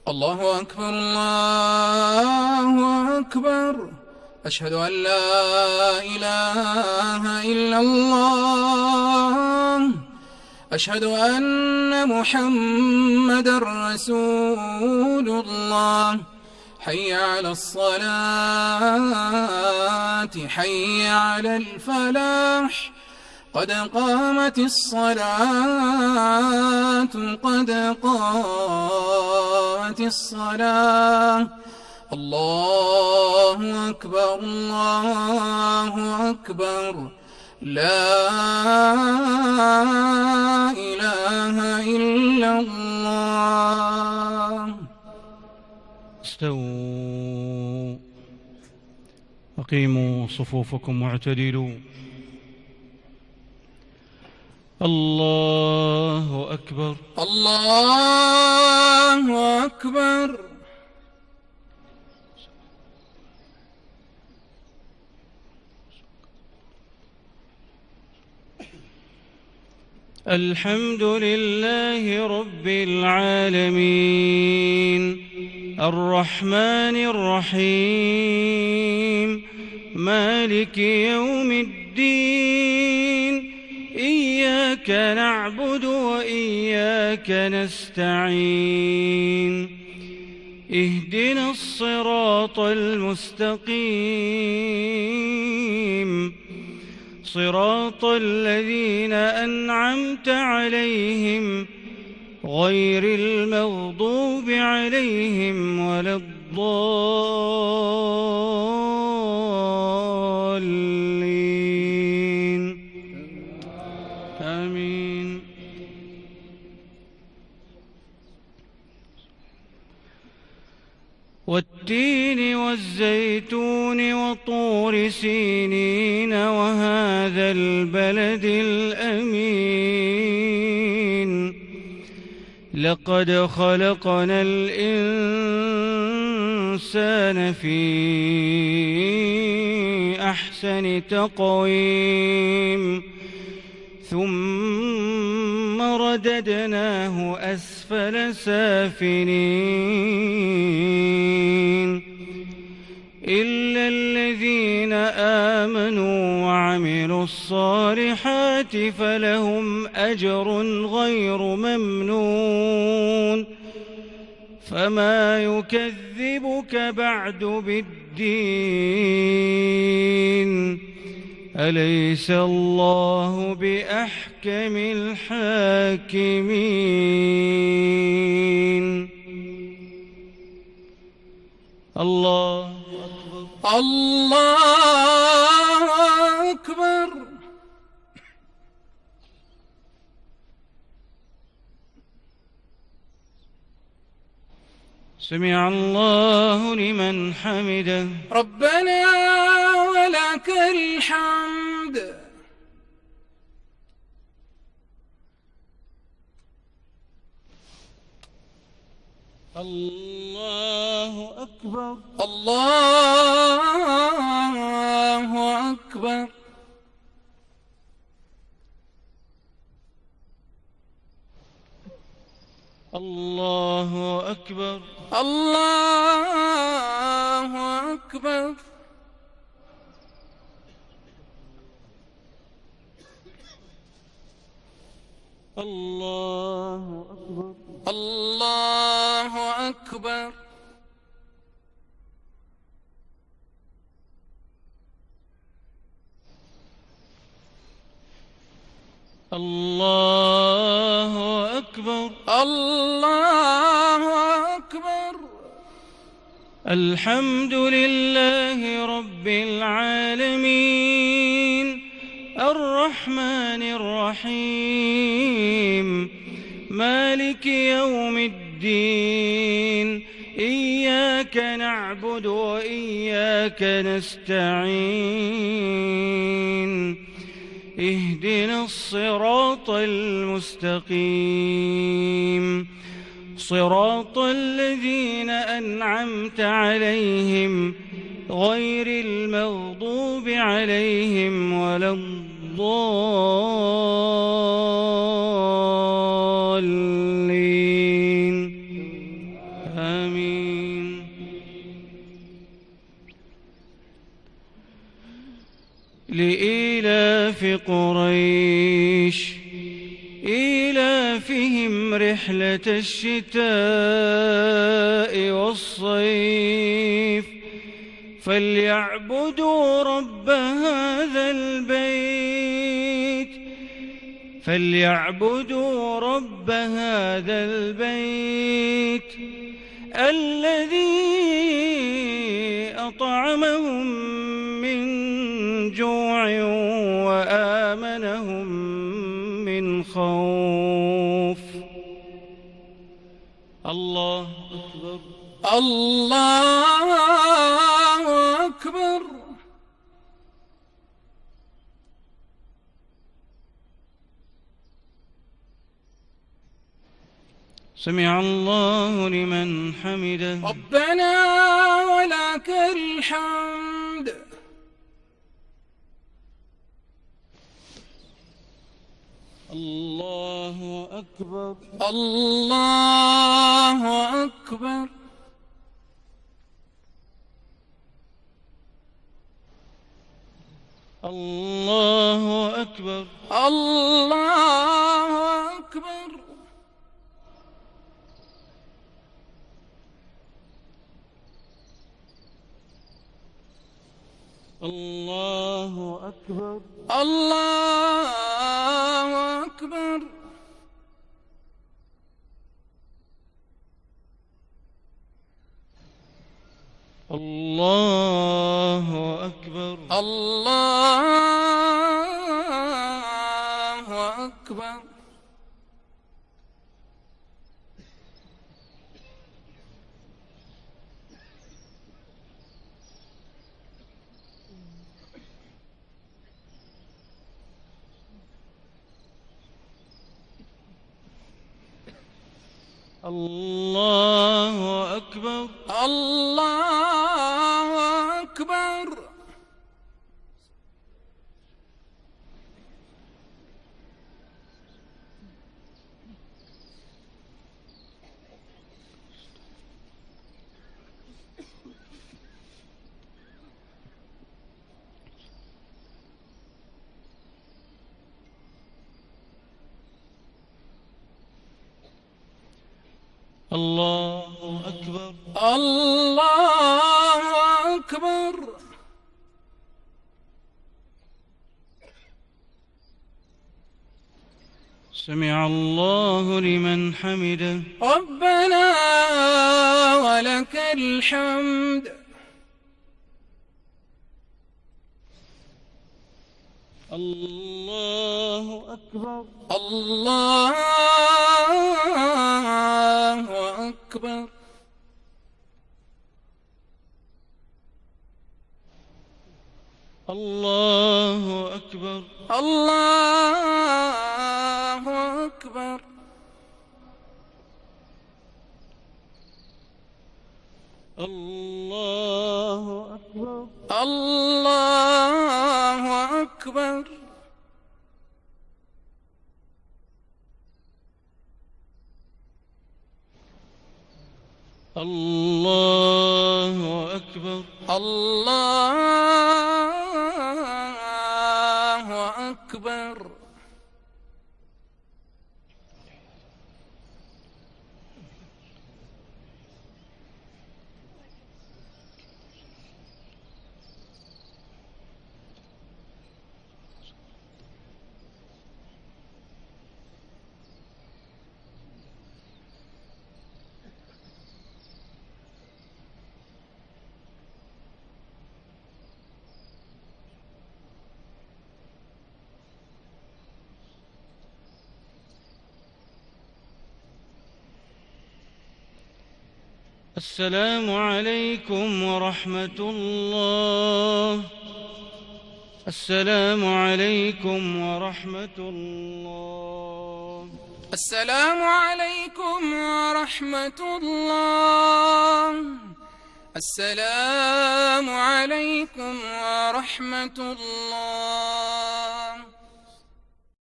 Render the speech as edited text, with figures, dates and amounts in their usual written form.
الله أكبر الله أكبر. أشهد أن لا إله إلا الله. أشهد أن محمدًا رسول الله. حي على الصلاة حي على الفلاح. قد قامت الصلاة قد قامت الصلاة. الله أكبر الله أكبر. لا إله إلا الله. استووا، أقيموا صفوفكم واعتدلوا. الله أكبر الله أكبر. الحمد لله رب العالمين، الرحمن الرحيم، مالك يوم الدين. إياك نعبد وإياك نستعين. اهدنا الصراط المستقيم، صراط الذين أنعمت عليهم غير المغضوب عليهم ولا الضالين. آمين. والتين والزيتون وطور سينين وهذا البلد الأمين. لقد خلقنا الإنسان في أحسن تقويم، ثم رددناه أسفل سافلين، إلا الذين آمنوا وعملوا الصالحات فلهم أجر غير ممنون. فما يكذبك بعد بالدين؟ أليس الله بأحكم الحاكمين؟ الله أكبر الله أكبر. سمع الله لمن حمده. ربنا ولك الحمد. الله أكبر الله أكبر. الله أكبر الله أكبر. الله أكبر الله أكبر. الله أكبر الله أكبر. الحمد لله رب العالمين، الرحمن الرحيم، مالك يوم الدين. إياك نعبد وإياك نستعين. اهدنا الصراط المستقيم، صراط الذين أنعمت عليهم غير المغضوب عليهم ولا الضالين. لإيلاف قريش إيلافهم رحلة الشتاء والصيف فليعبدوا رب هذا البيت الذي أطعمهم من جوع وآمنهم من خوف. الله أكبر. الله أكبر. سمع الله لمن حمده. ربنا ولك الحمد. الله أكبر. الله أكبر. الله أكبر. الله أكبر. الله أكبر. الله أكبر. الله أكبر. الله أكبر. الله أكبر. الله أكبر. الله أكبر. الله أكبر. سمع الله لمن حمده. ربنا ولك الحمد. الله أكبر. الله أكبر. الله أكبر. الله أكبر. الله أكبر. الله أكبر. الله أكبر. الله أكبر. السلام عليكم ورحمة الله. السلام عليكم ورحمة الله. السلام عليكم ورحمة الله. السلام عليكم ورحمة الله.